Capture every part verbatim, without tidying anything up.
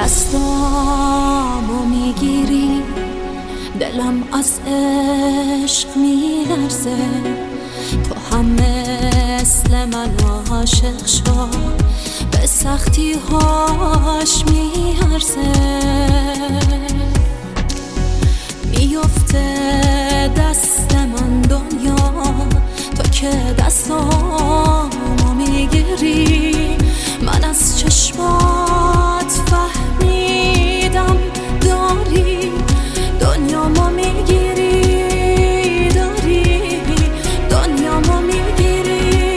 دستامو میگیری، دلم از عشق میلرزه. تو هم مثل من عاشق شو، به سختی هاش میارزه. میفته دست من دنیا، تو که دستامو میگیری. من از چشمات فهمیدم داری دنیامو میگیری، داری دنیامو میگیری.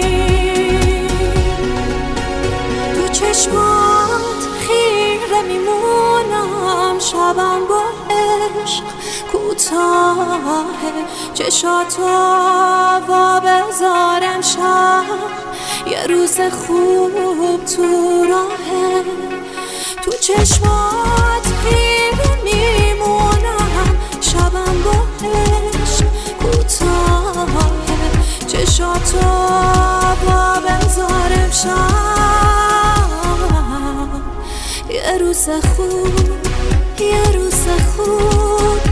تو چشمات خیره میمونم، شبم با عشق کوتاهه. چشاتو وا بذارم شب، یه روز خوب تو راهه. تو چشمات خیره میمونم، شبم با عشق کوتاهه. چشاتو وا بذارم شب، یه روز خوب، یه روز خوب